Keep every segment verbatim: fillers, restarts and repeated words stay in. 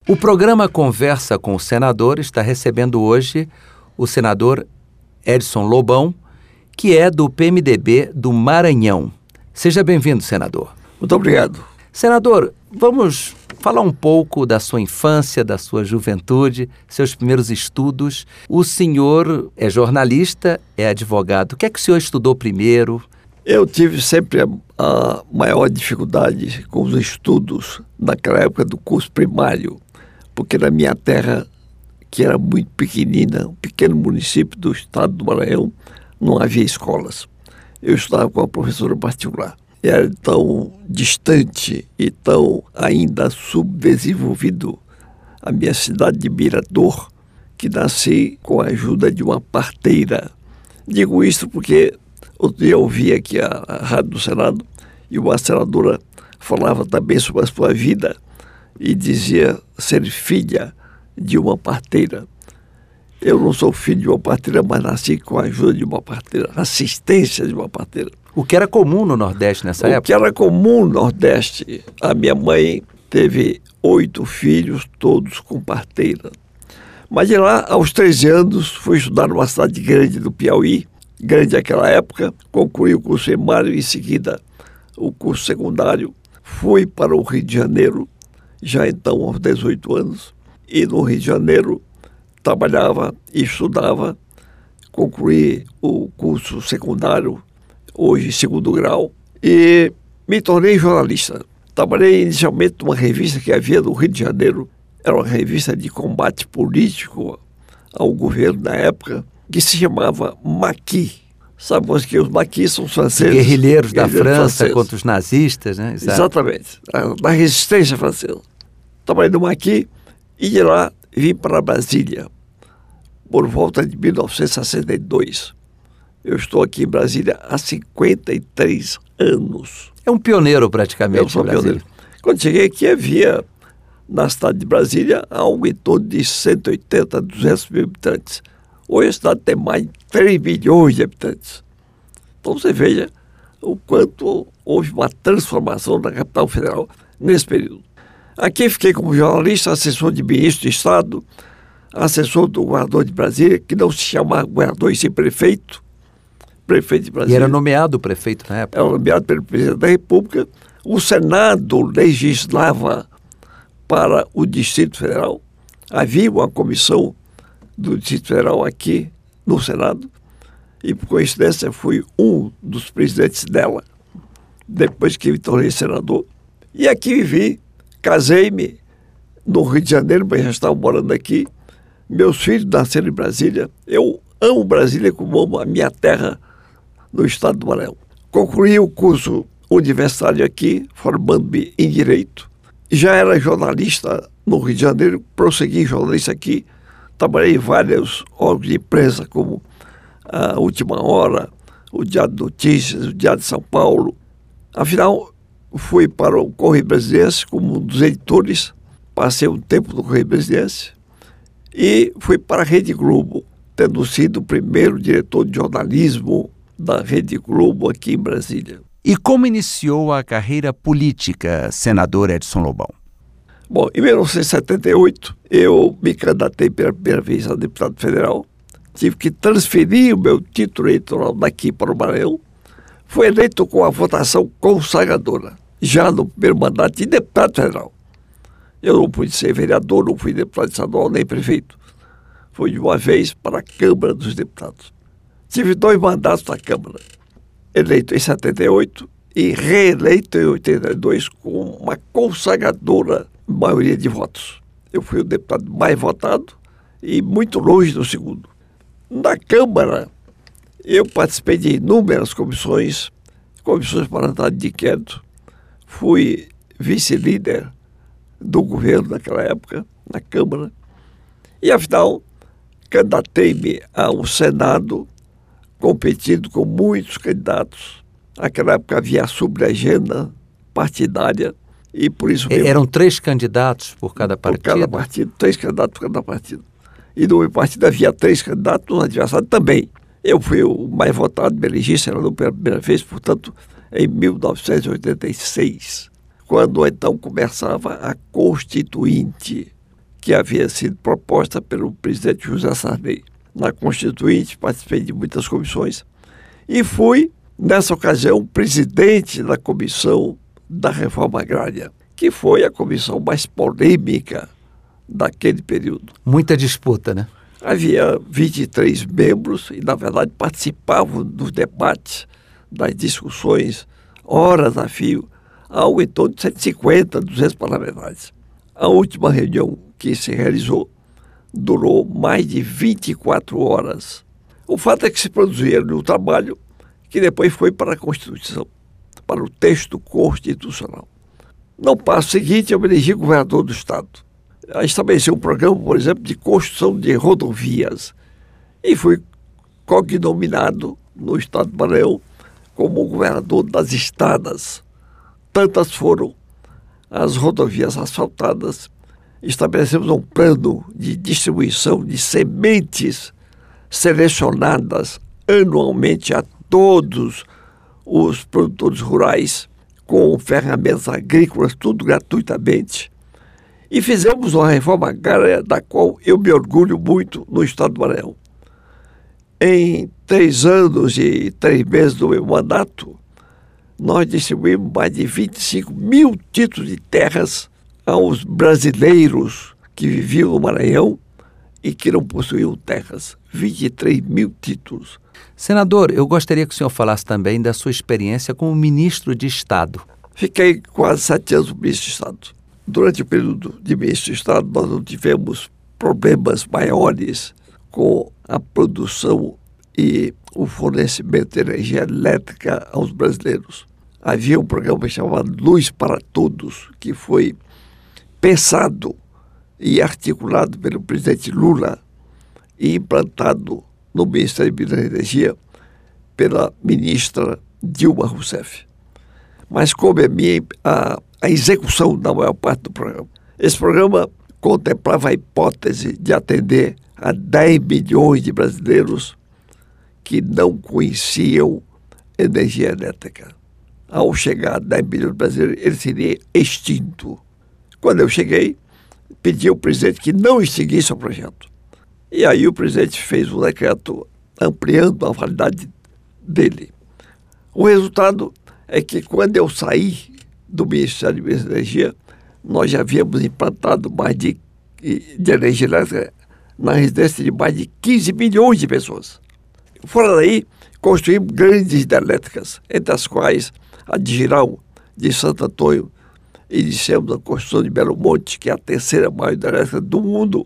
O programa Conversa com o Senador está recebendo hoje o senador Edson Lobão, que é do P M D B do Maranhão. Seja bem-vindo, senador. Muito obrigado. Senador, vamos falar um pouco da sua infância, da sua juventude, seus primeiros estudos. O senhor é jornalista, é advogado. O que é que o senhor estudou primeiro? Eu tive sempre a, a maior dificuldade com os estudos naquela época do curso primário, porque na minha terra, que era muito pequenina, um pequeno município do estado do Maranhão, não havia escolas. Eu estudava com uma professora particular. Era tão distante e tão ainda subdesenvolvido a minha cidade de Mirador, que nasci com a ajuda de uma parteira. Digo isso porque outro dia eu ouvi aqui a, a Rádio do Senado e uma senadora falava também sobre a sua vida e dizia ser filha de uma parteira. Eu não sou filho de uma parteira, mas nasci com a ajuda de uma parteira, assistência de uma parteira. O que era comum no Nordeste nessa o época? O que era comum no Nordeste. A minha mãe teve oito filhos, todos com parteira. Mas de lá, aos treze anos, fui estudar numa cidade grande do Piauí, grande naquela época, concluí o curso primário e em seguida o curso secundário. Fui para o Rio de Janeiro, já então aos dezoito anos, e no Rio de Janeiro trabalhava e estudava, concluí o curso secundário, hoje segundo grau, e me tornei jornalista. Trabalhei inicialmente numa revista que havia no Rio de Janeiro, era uma revista de combate político ao governo na época, que se chamava Maquis. Sabemos que os Maquis são os franceses. Guerrilheiros da guerrilheiros França franceses. Contra os nazistas, né? Exato. Exatamente, da resistência francesa. Trabalhei no Maquis e de lá vim para Brasília, por volta de mil novecentos e sessenta e dois. Eu estou aqui em Brasília há cinquenta e três anos. É um pioneiro praticamente. Eu sou no Brasil. pioneiro. Quando cheguei aqui havia, na cidade de Brasília, algo em torno de cento e oitenta, duzentos mil habitantes. Hoje a cidade tem mais de três milhões de habitantes. Então você veja o quanto houve uma transformação na capital federal nesse período. Aqui fiquei como jornalista, assessor de ministro de Estado, assessor do governador de Brasília, que não se chamava governador e sim prefeito, prefeito de Brasília. E era nomeado prefeito na época? Era nomeado pelo presidente da República. O Senado legislava para o Distrito Federal. Havia uma comissão do Distrito Federal aqui no Senado e, por coincidência, fui um dos presidentes dela, depois que me tornei senador. E aqui vivi, casei-me no Rio de Janeiro, mas já estava morando aqui. Meus filhos nasceram em Brasília. Eu amo Brasília como amo a minha terra no estado do Maranhão. Concluí o curso universitário aqui, formando-me em Direito. Já era jornalista no Rio de Janeiro, prossegui jornalista aqui. Trabalhei em vários órgãos de imprensa, como a Última Hora, o Diário de Notícias, o Diário de São Paulo. Afinal, fui para o Correio Brasiliense como um dos editores, passei um tempo no Correio Brasiliense e fui para a Rede Globo, tendo sido o primeiro diretor de jornalismo da Rede Globo aqui em Brasília. E como iniciou a carreira política, senador Edson Lobão? Bom, em mil novecentos e setenta e oito, eu me candidatei pela primeira vez a deputado federal. Tive que transferir o meu título eleitoral daqui para o Maranhão. Fui eleito com a votação consagradora, já no primeiro mandato de deputado federal. Eu não pude ser vereador, não fui deputado estadual nem prefeito. Fui de uma vez para a Câmara dos Deputados. Tive dois mandatos na Câmara, eleito em setenta e oito e reeleito em oitenta e dois com uma consagradora maioria de votos. Eu fui o deputado mais votado e muito longe do segundo. Na Câmara, eu participei de inúmeras comissões, comissões parlamentares de inquérito, fui vice-líder do governo naquela época, na Câmara, e afinal, candidatei-me ao Senado, competindo com muitos candidatos. Naquela época havia a sublegenda partidária, e por isso mesmo, eram três candidatos por cada partido? Por cada partido, três candidatos por cada partido. E no meu partido havia três candidatos, no adversário também. Eu fui o mais votado, me elegi senador pela primeira vez, portanto, em mil novecentos e oitenta e seis, quando então começava a Constituinte. que havia sido proposta pelo presidente José Sarney. Na Constituinte, participei de muitas comissões e fui, nessa ocasião, presidente da Comissão da Reforma Agrária, que foi a comissão mais polêmica daquele período. Muita disputa, né? Havia vinte e três membros e, na verdade, participavam dos debates, das discussões, horas a fio, algo em torno de cento e cinquenta, duzentos parlamentares. A última reunião que se realizou durou mais de vinte e quatro horas. O fato é que se produzia um trabalho que depois foi para a Constituição, para o texto constitucional. No passo seguinte, eu me elegi governador do Estado. Estabeleci um programa, por exemplo, de construção de rodovias e fui cognominado no Estado do Maranhão como governador das estradas. Tantas foram as rodovias asfaltadas. Estabelecemos um plano de distribuição de sementes selecionadas anualmente a todos os produtores rurais, com ferramentas agrícolas, tudo gratuitamente. E fizemos uma reforma agrária da qual eu me orgulho muito no Estado do Maranhão. Em três anos e três meses do meu mandato, nós distribuímos mais de vinte e cinco mil títulos de terras aos brasileiros que viviam no Maranhão e que não possuíam terras. vinte e três mil títulos. Senador, eu gostaria que o senhor falasse também da sua experiência como ministro de Estado. Fiquei quase sete anos ministro de Estado. Durante o período de ministro de Estado, nós não tivemos problemas maiores com a produção e o fornecimento de energia elétrica aos brasileiros. Havia um programa chamado Luz para Todos, que foi pensado e articulado pelo presidente Lula e implantado no Ministério de Minas e Energia pela ministra Dilma Rousseff. Mas coube a minha a, a execução da maior parte do programa. Esse programa contemplava a hipótese de atender a dez milhões de brasileiros que não conheciam energia elétrica. Ao chegar a dez milhões de brasileiros, ele seria extinto. Quando eu cheguei, pedi ao presidente que não extinguisse o projeto. E aí o presidente fez um decreto ampliando a validade dele. O resultado é que quando eu saí do Ministério de Minas e Energia, nós já havíamos implantado mais de, de energia elétrica na residência de mais de quinze milhões de pessoas. Fora daí, construímos grandes hidrelétricas, entre as quais a de Girau, de Santo Antônio, iniciamos a construção de Belo Monte, que é a terceira maior hidrelétrica do mundo.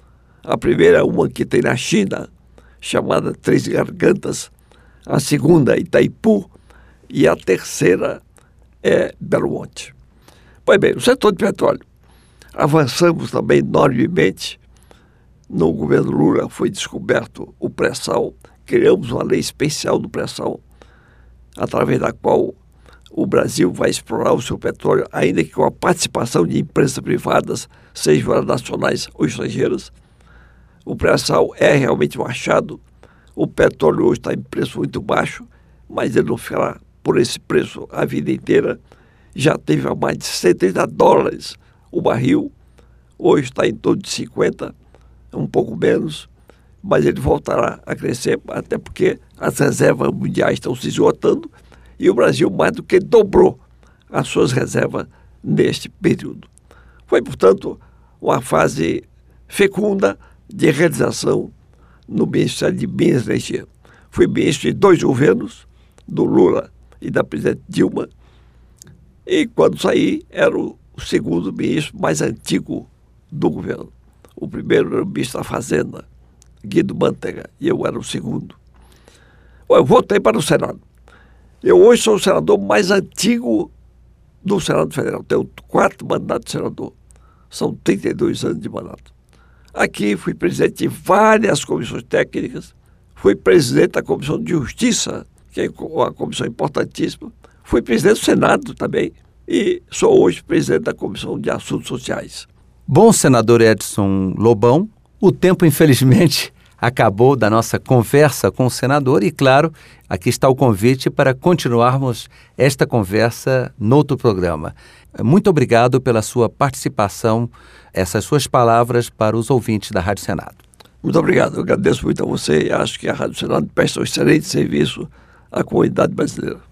A primeira é uma que tem na China, chamada Três Gargantas, a segunda Itaipu e a terceira é Belo Monte. Pois bem, o setor de petróleo. Avançamos também enormemente. No governo Lula foi descoberto o pré-sal, criamos uma lei especial do pré-sal, através da qual o Brasil vai explorar o seu petróleo, ainda que com a participação de empresas privadas, sejam elas nacionais ou estrangeiras. O pré-sal é realmente um achado. O petróleo hoje está em preço muito baixo, mas ele não ficará por esse preço a vida inteira. Já teve a mais de setenta dólares o barril, hoje está em torno de cinquenta, um pouco menos, mas ele voltará a crescer, até porque as reservas mundiais estão se esgotando e o Brasil mais do que dobrou as suas reservas neste período. Foi, portanto, uma fase fecunda de realização no Ministério de Minas e Energia. Fui ministro de dois governos, do Lula e da presidente Dilma, e quando saí era o segundo ministro mais antigo do governo. O primeiro era o ministro da Fazenda, Guido Mantega, e eu era o segundo. Bom, eu voltei para o Senado. Eu hoje sou o senador mais antigo do Senado Federal. Tenho quatro mandatos de senador. São trinta e dois anos de mandato. Aqui fui presidente de várias comissões técnicas, fui presidente da Comissão de Justiça, que é uma comissão importantíssima, fui presidente do Senado também e sou hoje presidente da Comissão de Assuntos Sociais. Bom, senador Edson Lobão, o tempo infelizmente acabou da nossa conversa com o senador e, claro, aqui está o convite para continuarmos esta conversa noutro programa. Muito obrigado pela sua participação, essas suas palavras para os ouvintes da Rádio Senado. Muito obrigado, eu agradeço muito a você e acho que a Rádio Senado presta um excelente serviço à comunidade brasileira.